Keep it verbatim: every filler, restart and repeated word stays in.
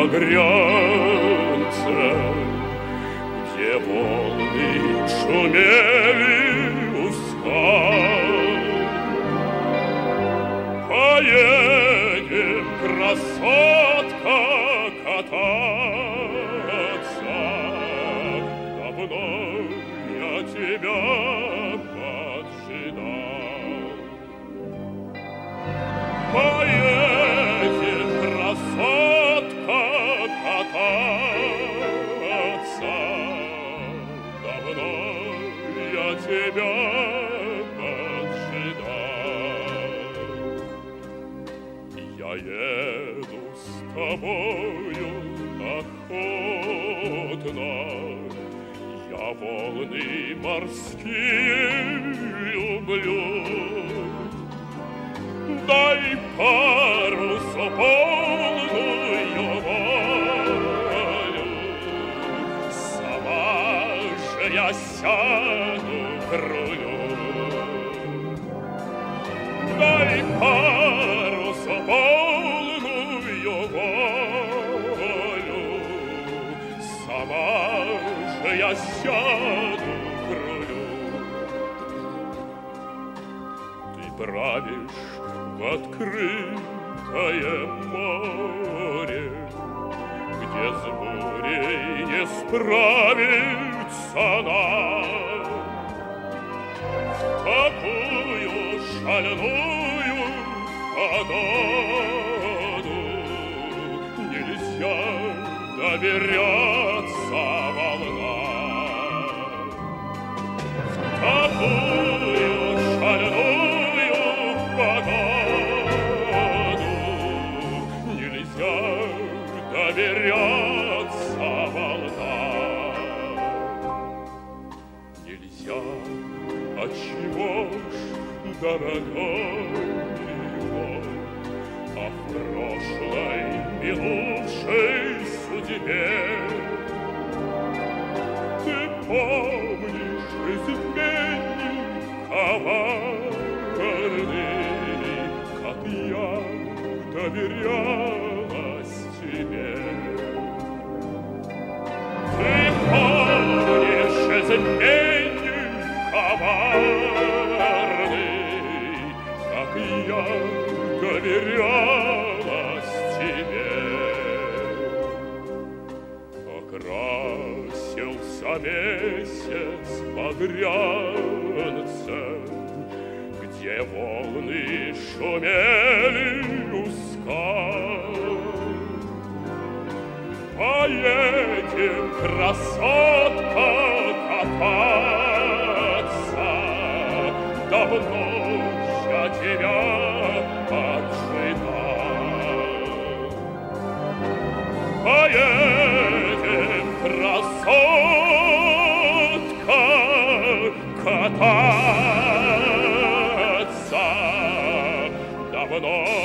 багрянца, где волны шумели у скал. Поедем, красотка, кататься, давно я тебя поджидал. Поедем, красотка, кататься, давно я тебя поджидал. Я еду с тобою охотно, я волны морские люблю. Дай парусу полную волю, сама же я сяду к рулю. Дай парусу полную волю, сама же я сяду к рулю. Ты правишь в открытое море, где с бурей не справится нам. В такую шальную погоду нельзя доверяться волнам. В такую шальную погоду нельзя доверяться волнам. Нельзя, отчего ж, дорогой мой, а в прошлой минувшей судьбе ты помнишь изменник коварный, как я доверялась тебе. Ты помнишь изменник коварный, как я доверялась тебе. Окрасился месяц багрянцем, где волны шумели у скал. Поедем, красотка, кататься, давно я тебя поджидал. Поедем, красотка, кататься, давно